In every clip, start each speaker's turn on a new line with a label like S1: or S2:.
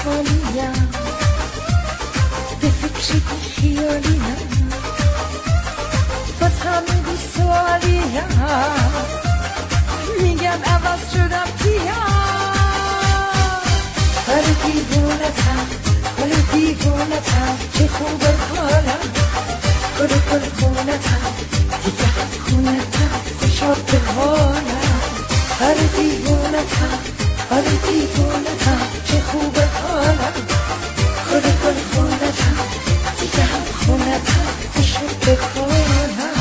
S1: حالیم، به فکر خیالیم، باز همه بی سوالیم، میگم عوض شدم کیم. حال دیوونتم، حال دیوونتم، چه خوبه حالم، گل خونتم، دیگه خونتم، خوشا به حالم. حال دیوونتم، حال دیوونتم، چه خوبه حالم، گل خونتم، دیگه خونتم، خوشا به حالم.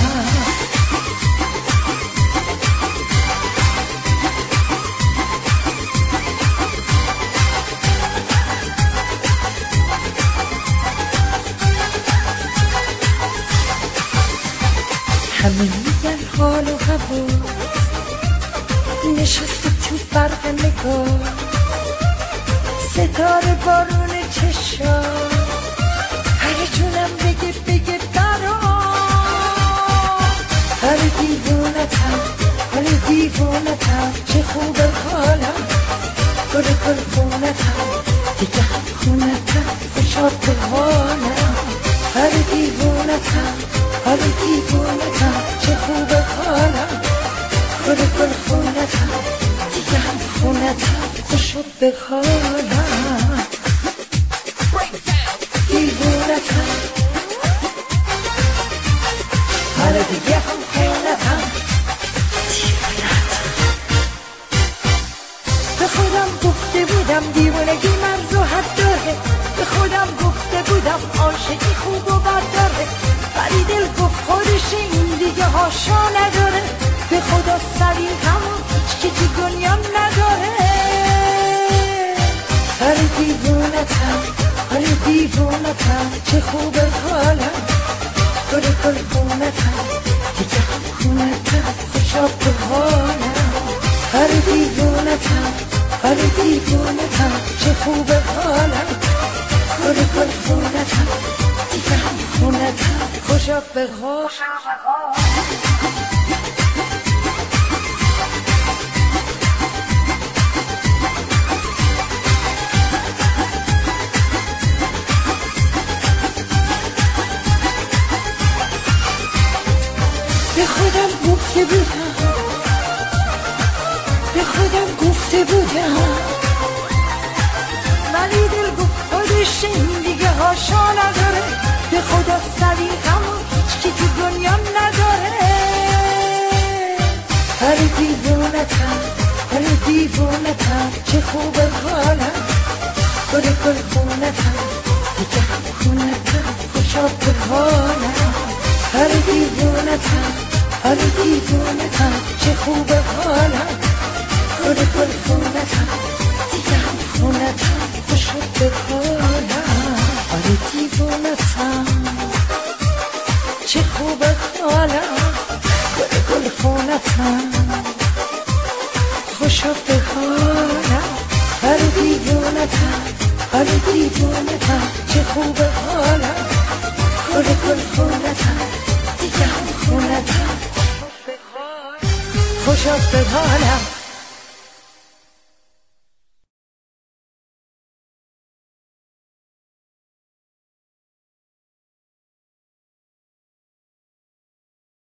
S1: همه میگن حال و هوا نشسته تو برق نگاه، ستاره بارون چشا، هر جونم بگه برا. حال دیوونتم، حال دیوونتم، چه خوبه حالم، گل خونتم، دیگه خونتم، خوشا به حالم. حال دیوونتم، حال دیوونتم، چه خوبه حالم، گل خونتم، دیگه هم خونتم، خوشا به حالم. دیوونتم، حالا دیگه هم خونتم، به خودم گفته بودم دیوونگی مرز و حد داره، به خودم گفته بودم عاشقی خوب و بد داره، ولی دل گفت خودش این دیگه هاشا نداره، به خدا سلیقه‌مو هیچ کی تو دنیا نداره. حال دیوونتم، حال دیوونتم، چه خوبه حالم، گل خونتم، دیگه هم خونتم، خوشا به حالم. حال دیوونتم، حال دیوونتم، چه خوبه حالم، گل خونتم، دیگه هم خونتم، خوشا به حالم. به خودم گفته بودم، به خودم گفته بودم، ولی دل گفت خودش این دیگه هاشا نداره، به خدا سلیقه‌مو هیچ کی تو دنیا نداره. حال دیوونتم، حال دیوونتم، چه خوبه حالم، گل خونتم، دیگه هم خونتم، خوشا به حالم. حال دیوونتم، حال دیوونتم، چه خوبه حالم، گل خونتم، دیگه هم خونتم، خوشا به حالم. حال دیوونتم، چه خوبه حالم، گل خونتم، خوشا به حالم. حال دیوونتم، حال دیوونتم، چه خوبه حالم، گل خونتم، دیگه هم خونتم، خوشا به حالم.